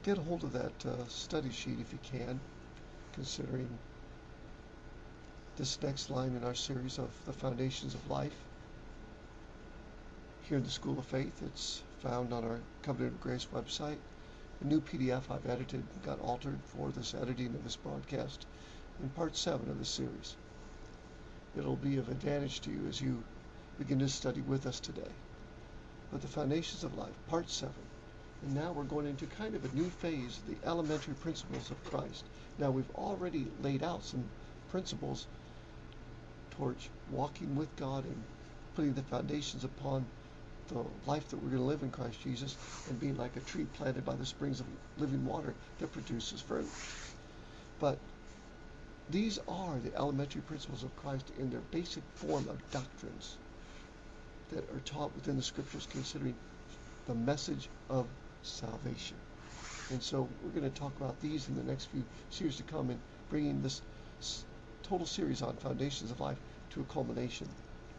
get a hold of that study sheet if you can, considering this next line in our series of the Foundations of Life. Here in the School of Faith, it's found on our Covenant of Grace website. A new PDF I've edited and got altered for this editing of this broadcast in part 7 of the series. It'll be of advantage to you as you begin to study with us today. But the Foundations of Life, part 7. And now we're going into kind of a new phase, the elementary principles of Christ. Now we've already laid out some principles towards walking with God and putting the foundations upon the life that we're going to live in Christ Jesus and being like a tree planted by the springs of living water that produces fruit. But these are the elementary principles of Christ in their basic form of doctrines that are taught within the scriptures considering the message of salvation. And so we're going to talk about these in the next few series to come and bringing this total series on Foundations of Life to a culmination.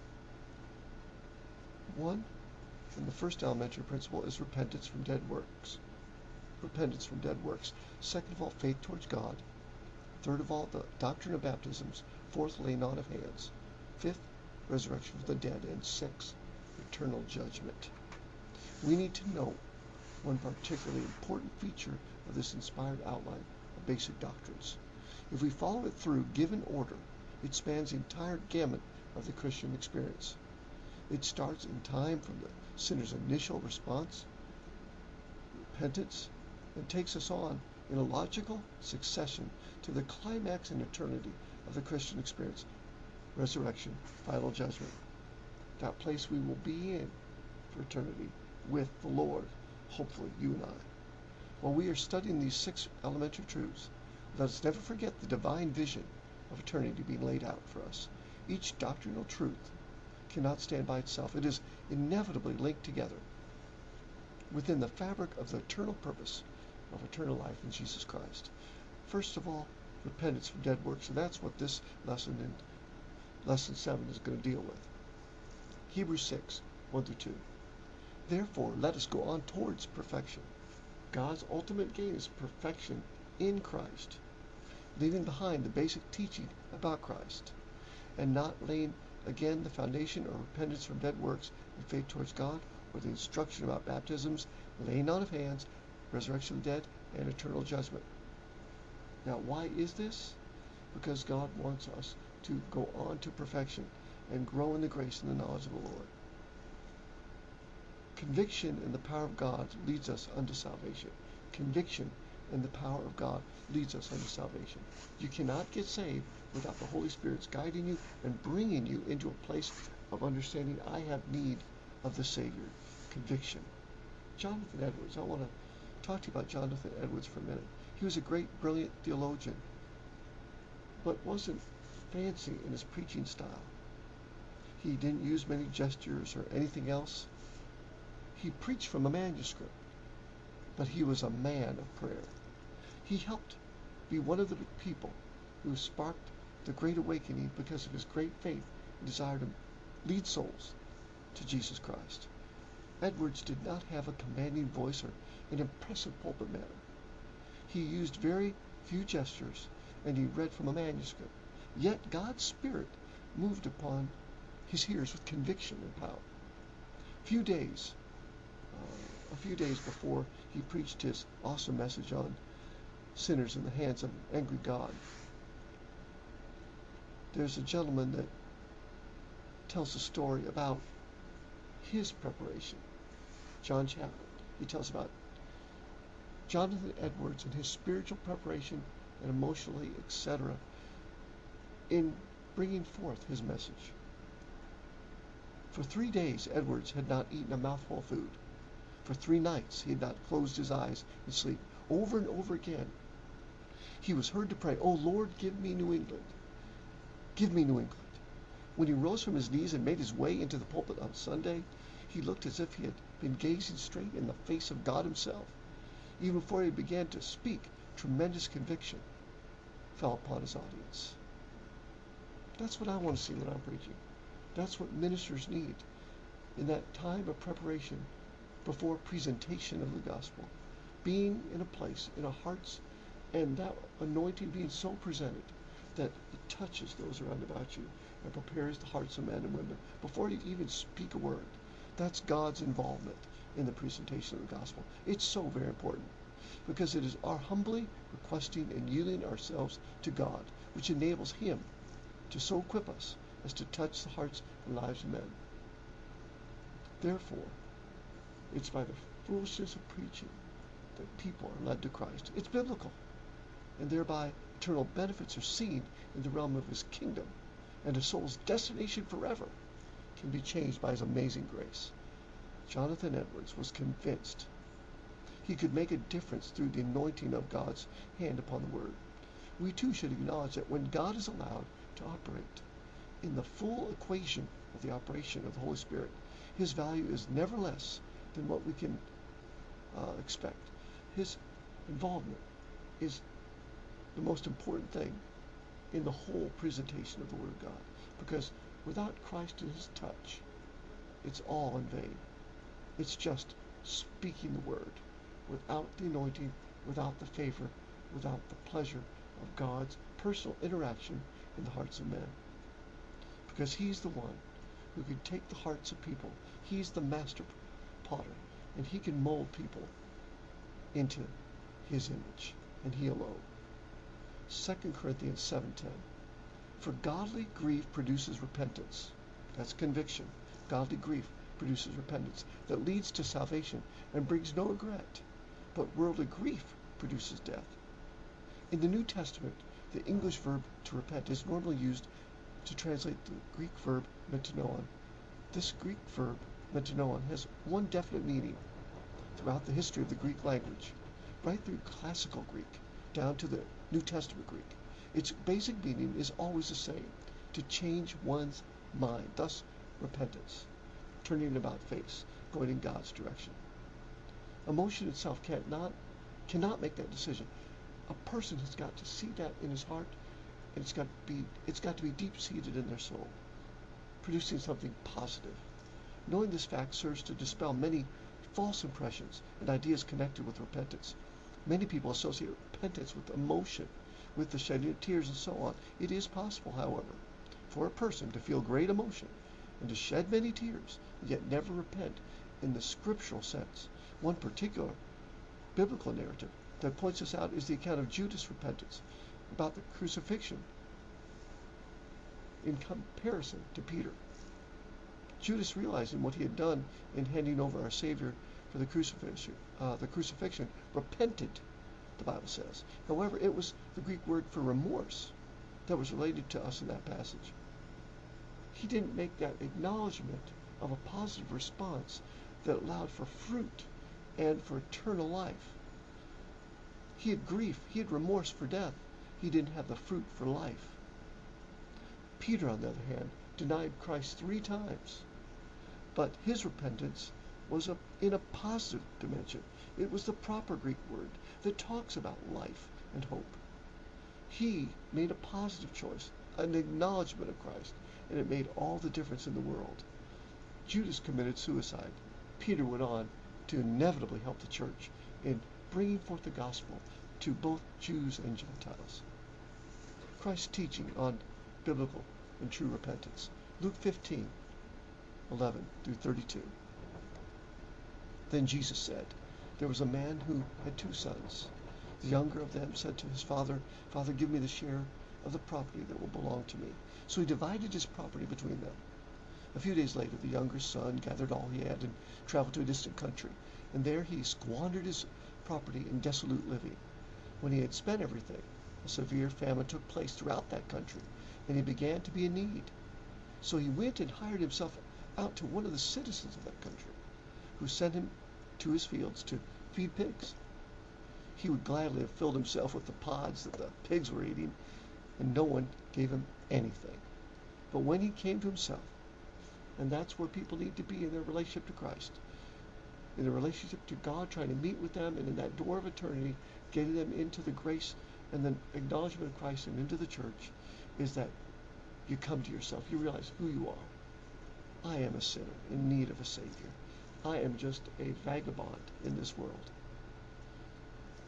One, and the first elementary principle is repentance from dead works. Repentance from dead works. Second of all, faith towards God. Third of all, the doctrine of baptisms. Fourth, laying on of hands. Fifth, resurrection of the dead. And sixth, eternal judgment. We need to know one particularly important feature of this inspired outline of basic doctrines. If we follow it through given order, it spans the entire gamut of the Christian experience. It starts in time from the sinner's initial response, repentance, and takes us on in a logical succession to the climax in eternity of the Christian experience, resurrection, final judgment. That place we will be in for eternity with the Lord, hopefully you and I. While we are studying these 6 elementary truths, let us never forget the divine vision of eternity being laid out for us. Each doctrinal truth cannot stand by itself. It is inevitably linked together within the fabric of the eternal purpose of eternal life in Jesus Christ. First of all, repentance from dead works, and that's what this lesson in lesson 7 is going to deal with. Hebrews 6, 1-2. Therefore, let us go on towards perfection. God's ultimate gain is perfection in Christ, leaving behind the basic teaching about Christ, and not laying again the foundation or repentance from dead works and faith towards God, or the instruction about baptisms, laying on of hands, resurrection of the dead, and eternal judgment. Now, why is this? Because God wants us to go on to perfection and grow in the grace and the knowledge of the Lord. Conviction in the power of God leads us unto salvation. Conviction in the power of God leads us unto salvation. You cannot get saved without the Holy Spirit's guiding you and bringing you into a place of understanding I have need of the Savior. Conviction. Jonathan Edwards. I want to talk to you about Jonathan Edwards for a minute. He was a great, brilliant theologian, but wasn't fancy in his preaching style. He didn't use many gestures or anything else. He preached from a manuscript, but he was a man of prayer. He helped be one of the people who sparked the Great Awakening because of his great faith and desire to lead souls to Jesus Christ. Edwards did not have a commanding voice or an impressive pulpit manner. He used very few gestures, and he read from a manuscript. Yet God's Spirit moved upon his hearers with conviction and power. A few days before he preached his awesome message on sinners in the hands of an angry God, there's a gentleman that tells a story about his preparation. John Chapman. He tells about Jonathan Edwards and his spiritual preparation and emotionally, etc., in bringing forth his message. For 3 days, Edwards had not eaten a mouthful of food. For 3 nights, he had not closed his eyes in sleep. Over and over again, he was heard to pray, "Oh Lord, give me New England. Give me New England." When he rose from his knees and made his way into the pulpit on Sunday, he looked as if he had been gazing straight in the face of God himself. Even before he began to speak, tremendous conviction fell upon his audience. That's what I want to see when I'm preaching. That's what ministers need in that time of preparation before presentation of the gospel. being in a place in our hearts, and that anointing being so presented that it touches those around about you and prepares the hearts of men and women before you even speak a word. That's God's involvement in the presentation of the gospel. It's so very important because it is our humbly requesting and yielding ourselves to God which enables Him to so equip us as to touch the hearts and lives of men. Therefore, it's by the foolishness of preaching that people are led to Christ. It's biblical, and thereby eternal benefits are seen in the realm of His kingdom, and a soul's destination forever can be changed by His amazing grace. Jonathan Edwards was convinced he could make a difference through the anointing of God's hand upon the Word. We too should acknowledge that when God is allowed to operate in the full equation of the operation of the Holy Spirit, His value is never less than what we can expect. His involvement is the most important thing in the whole presentation of the Word of God, because without Christ and His touch, it's all in vain. It's just speaking the Word without the anointing, without the favor, without the pleasure of God's personal interaction in the hearts of men. Because He's the one who can take the hearts of people. He's the master potter, and He can mold people into His image, and He alone. 2 Corinthians 7:10. For godly grief produces repentance. That's conviction. Godly grief produces repentance that leads to salvation and brings no regret. But worldly grief produces death. In the New Testament, the English verb to repent is normally used to translate the Greek verb metanoon. This Greek verb metanoon has one definite meaning throughout the history of the Greek language, right through classical Greek down to the New Testament Greek. Its basic meaning is always the same: to change one's mind, thus repentance, turning an about face, going in God's direction. Emotion itself cannot make that decision. A person has got to see that in his heart, and it's got to be deep-seated in their soul, producing something positive. Knowing this fact serves to dispel many false impressions and ideas connected with repentance. Many people associate repentance with emotion, with the shedding of tears and so on. It is possible, however, for a person to feel great emotion and to shed many tears, and yet never repent in the scriptural sense. One particular biblical narrative that points this out is the account of Judas' repentance about the crucifixion in comparison to Peter. Judas, realizing what he had done in handing over our Savior for the crucifixion, repented, the Bible says. However, it was the Greek word for remorse that was related to us in that passage. He didn't make that acknowledgement of a positive response that allowed for fruit and for eternal life. He had grief, he had remorse for death. He didn't have the fruit for life. Peter, on the other hand, denied Christ 3 times. But his repentance was in a positive dimension. It was the proper Greek word that talks about life and hope. He made a positive choice, an acknowledgement of Christ, and it made all the difference in the world. Judas committed suicide. Peter went on to inevitably help the church in bringing forth the gospel to both Jews and Gentiles. Christ's teaching on biblical and true repentance. Luke 15:11 through 32. Then Jesus said, there was a man who had 2 sons. The younger of them said to his father, Father, give me the share of the property that will belong to me. So he divided his property between them. A few days later, the younger son gathered all he had and traveled to a distant country, and there he squandered his property in dissolute living. When he had spent everything, a severe famine took place throughout that country, and he began to be in need. So he went and hired himself out to one of the citizens of that country, who sent him to his fields to feed pigs. He would gladly have filled himself with the pods that the pigs were eating, and no one gave him anything. But when he came to himself, and that's where people need to be in their relationship to Christ, in their relationship to God, trying to meet with them, and in that door of eternity, getting them into the grace and the acknowledgement of Christ and into the church, is that you come to yourself. You realize who you are. I am a sinner in need of a Savior. I am just a vagabond in this world.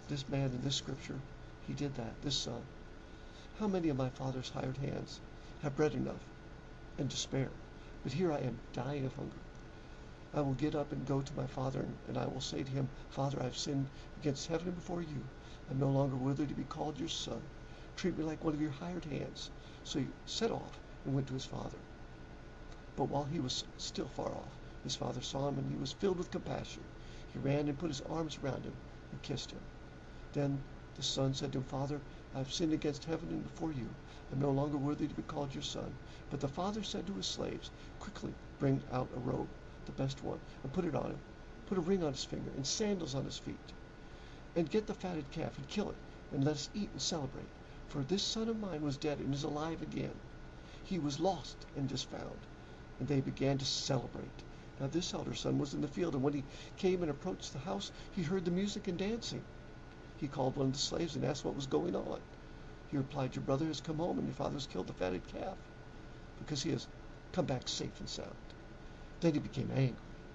This man in this scripture, he did that, this son. How many of my father's hired hands have bread enough and to spare? But here I am dying of hunger. I will get up and go to my father, and I will say to him, Father, I have sinned against heaven and before you. I am no longer worthy to be called your son. Treat me like one of your hired hands. So he set off and went to his father. But while he was still far off, his father saw him, and he was filled with compassion. He ran and put his arms around him and kissed him. Then the son said to him, Father, I have sinned against heaven and before you. I am no longer worthy to be called your son. But the father said to his slaves, Quickly bring out a robe, the best one, and put it on him. Put a ring on his finger and sandals on his feet. And get the fatted calf and kill it, and let us eat and celebrate. For this son of mine was dead and is alive again. He was lost and is found. And they began to celebrate. Now this elder son was in the field, and when he came and approached the house, he heard the music and dancing. He called one of the slaves and asked what was going on. He replied, Your brother has come home, and your father has killed the fatted calf, because he has come back safe and sound. Then he became angry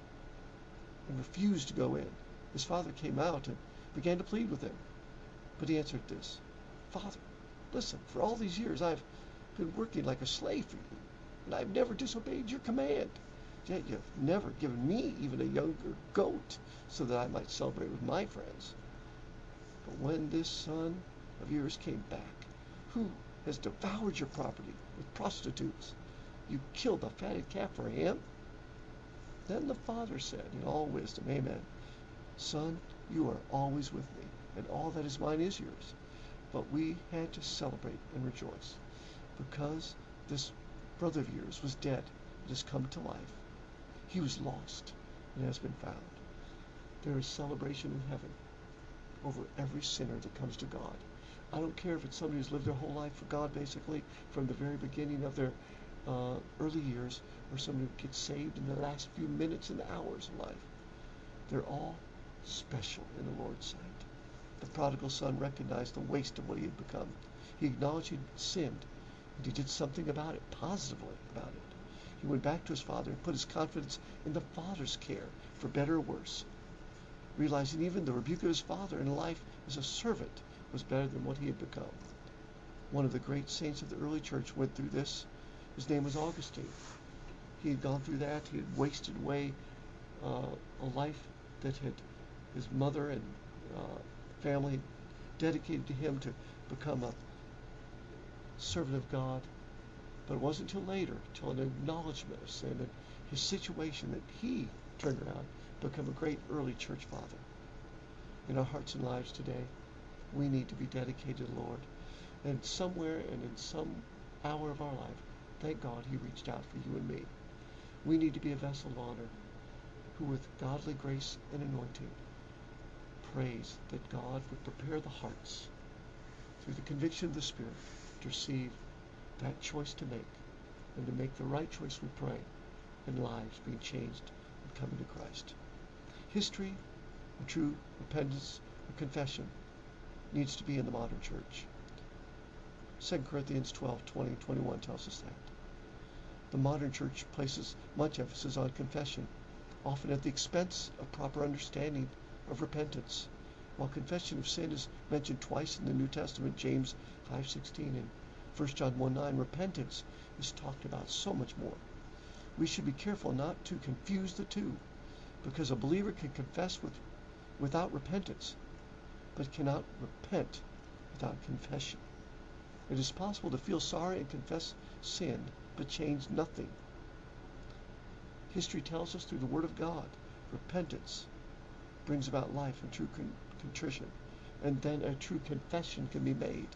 and refused to go in. His father came out and began to plead with him. But he answered this, Father, listen, for all these years I've been working like a slave for you, and I've never disobeyed your command. Yet you've never given me even a younger goat so that I might celebrate with my friends. But when this son of yours came back, who has devoured your property with prostitutes, you killed the fatted calf for him? Then the father said in all wisdom, Amen. Son, you are always with me, and all that is mine is yours. But we had to celebrate and rejoice, because this brother of yours was dead and has come to life. He was lost and has been found. There is celebration in heaven over every sinner that comes to God. I don't care if it's somebody who's lived their whole life for God, basically, from the very beginning of their early years, or somebody who gets saved in the last few minutes and hours of life. They're all special in the Lord's sight. The prodigal son recognized the waste of what he had become. He acknowledged he'd sinned, and he did something about it, positively about it. He went back to his father and put his confidence in the father's care, for better or worse, realizing even the rebuke of his father in life as a servant was better than what he had become. One of the great saints of the early church went through this. His name was Augustine. He had gone through that. He had wasted away a life that had his mother and family dedicated to him to become a servant of God. But it wasn't until later, till an acknowledgement of sin and his situation, that he turned around to become a great early church father. In our hearts and lives today, we need to be dedicated to the Lord. And somewhere and in some hour of our life, thank God he reached out for you and me. We need to be a vessel of honor who with godly grace and anointing prays that God would prepare the hearts through the conviction of the Spirit to receive that choice to make, and to make the right choice, we pray, and lives being changed and coming to Christ. History of true repentance or confession needs to be in the modern church. 2 Corinthians 12:20-21 tells us that. The modern church places much emphasis on confession, often at the expense of proper understanding of repentance. While confession of sin is mentioned twice in the New Testament, James 5:16 and 1 John 1:9, repentance is talked about so much more. We should be careful not to confuse the two, because a believer can confess without repentance, but cannot repent without confession. It is possible to feel sorry and confess sin, but change nothing. History tells us through the Word of God, repentance brings about life and true contrition, and then a true confession can be made.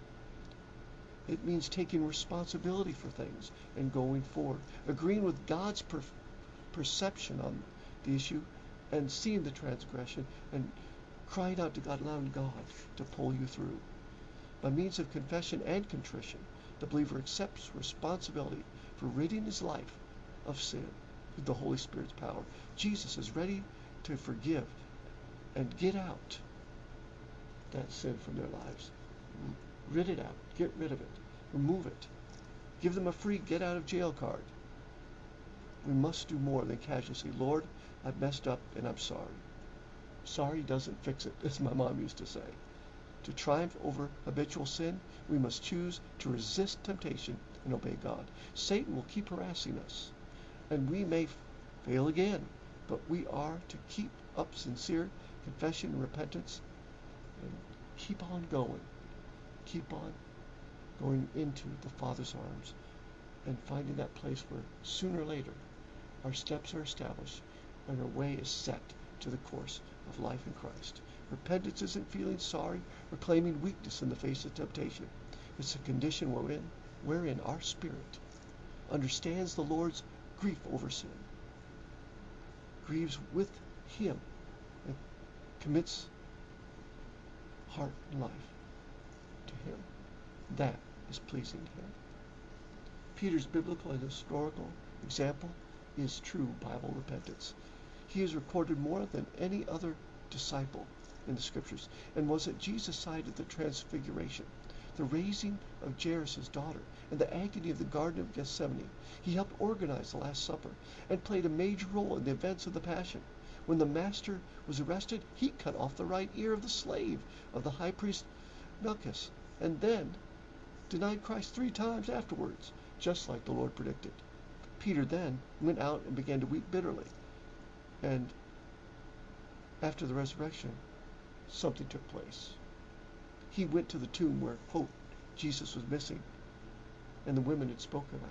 It means taking responsibility for things and going forward, agreeing with God's perception on the issue, and seeing the transgression and crying out to God, allowing God to pull you through. By means of confession and contrition, the believer accepts responsibility for ridding his life of sin through the Holy Spirit's power. Jesus is ready to forgive and get out that sin from their lives. Rid it out. Get rid of it. Remove it. Give them a free get out of jail card. We must do more than casually say, Lord, I've messed up and I'm sorry. Sorry doesn't fix it, as my mom used to say. To triumph over habitual sin, we must choose to resist temptation and obey God. Satan will keep harassing us, and we may fail again, but we are to keep up sincere confession and repentance and keep on going. Keep on going into the Father's arms and finding that place where sooner or later our steps are established and our way is set to the course of life in Christ. Repentance isn't feeling sorry or claiming weakness in the face of temptation. It's a condition wherein our spirit understands the Lord's grief over sin, grieves with Him, and commits heart and life to Him. That is pleasing to Him. Peter's biblical and historical example is true Bible repentance. He is recorded more than any other disciple in the Scriptures and was at Jesus' side at the Transfiguration, the raising of Jairus' daughter, and the agony of the Garden of Gethsemane. He helped organize the Last Supper and played a major role in the events of the Passion. When the Master was arrested, he cut off the right ear of the slave of the high priest Malchus, and then denied Christ 3 times afterwards, just like the Lord predicted. Peter then went out and began to weep bitterly. And after the resurrection, something took place. He went to the tomb where, quote, Jesus was missing, and the women had spoken about.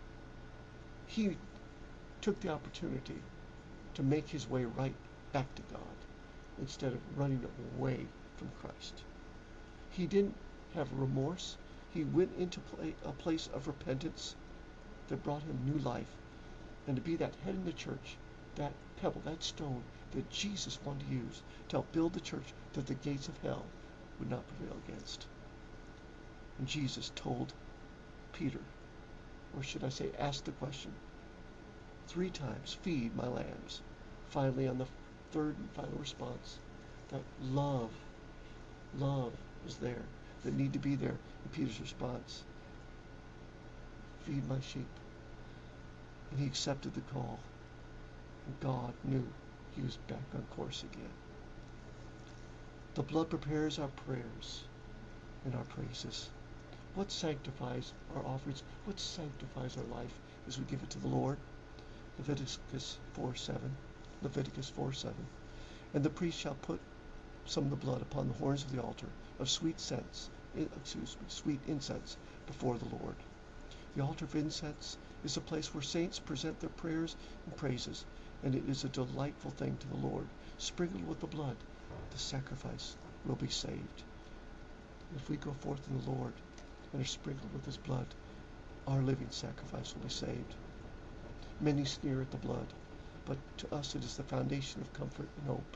He took the opportunity to make his way right back to God instead of running away from Christ. He didn't have remorse. He went into a place of repentance that brought him new life, and to be that head in the church, that pebble, that stone that Jesus wanted to use to help build the church that the gates of hell would not prevail against. And Jesus told Peter, or should I say asked the question, 3 times, feed my lambs. Finally, on the third and final response, that love is there, that need to be there in Peter's response. Feed my sheep. And he accepted the call. And God knew he was back on course again. The blood prepares our prayers and our praises. What sanctifies our offerings? What sanctifies our life as we give it to the Lord? Leviticus 4:7. And the priest shall put some of the blood upon the horns of the altar of sweet incense before the Lord. The altar of incense is a place where saints present their prayers and praises, and it is a delightful thing to the Lord. Sprinkled with the blood, the sacrifice will be saved. If we go forth in the Lord and are sprinkled with His blood, our living sacrifice will be saved. Many sneer at the blood, but to us it is the foundation of comfort and hope.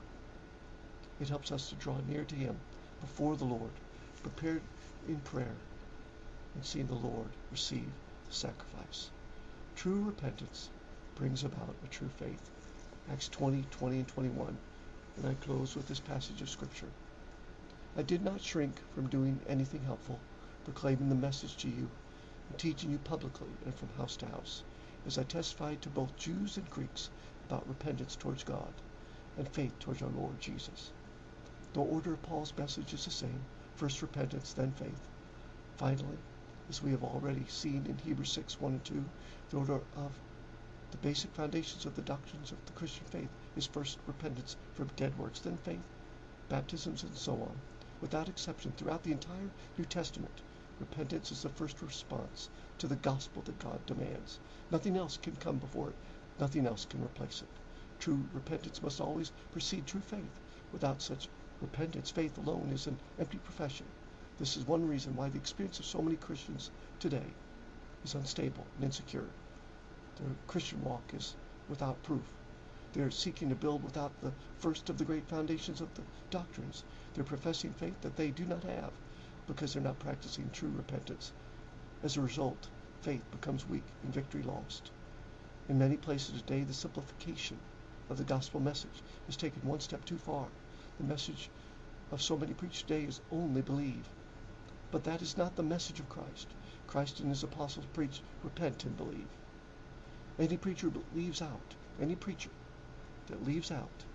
It helps us to draw near to Him before the Lord, prepared in prayer, and seeing the Lord receive the sacrifice. True repentance brings about a true faith. Acts 20:20 and 21. And I close with this passage of Scripture. I did not shrink from doing anything helpful, proclaiming the message to you, and teaching you publicly and from house to house, as I testified to both Jews and Greeks about repentance towards God and faith towards our Lord Jesus. The order of Paul's message is the same: first repentance, then faith. Finally, as we have already seen in Hebrews 6:1 and 2, the order of the basic foundations of the doctrines of the Christian faith is first repentance from dead works, then faith, baptisms, and so on. Without exception, throughout the entire New Testament, repentance is the first response to the gospel that God demands. Nothing else can come before it. Nothing else can replace it. True repentance must always precede true faith. Without such repentance, faith alone is an empty profession. This is one reason why the experience of so many Christians today is unstable and insecure. Their Christian walk is without proof. They're seeking to build without the first of the great foundations of the doctrines. They're professing faith that they do not have because they're not practicing true repentance. As a result, faith becomes weak and victory lost. In many places today, the simplification of the gospel message is taken one step too far. The message of so many preachers today is only believe. But that is not the message of Christ. Christ and His apostles preached repent and believe. Any preacher that leaves out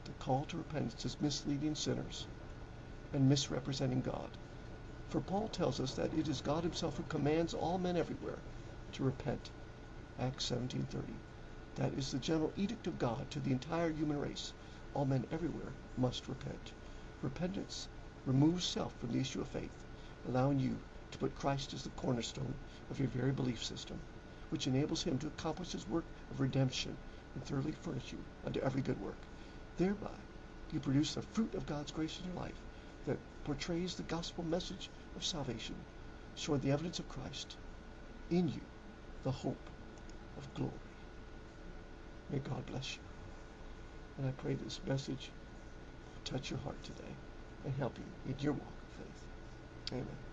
The call to repentance is misleading sinners and misrepresenting God. For Paul tells us that it is God himself who commands all men everywhere to repent. Acts 17:30. That is the general edict of God to the entire human race. All men everywhere must repent. Repentance removes self from the issue of faith, allowing you to put Christ as the cornerstone of your very belief system, which enables him to accomplish his work of redemption and thoroughly furnish you unto every good work. Thereby, you produce the fruit of God's grace in your life that portrays the gospel message of salvation, showing the evidence of Christ in you, the hope of glory. May God bless you. And I pray this message will touch your heart today and help you in your walk of faith. Amen.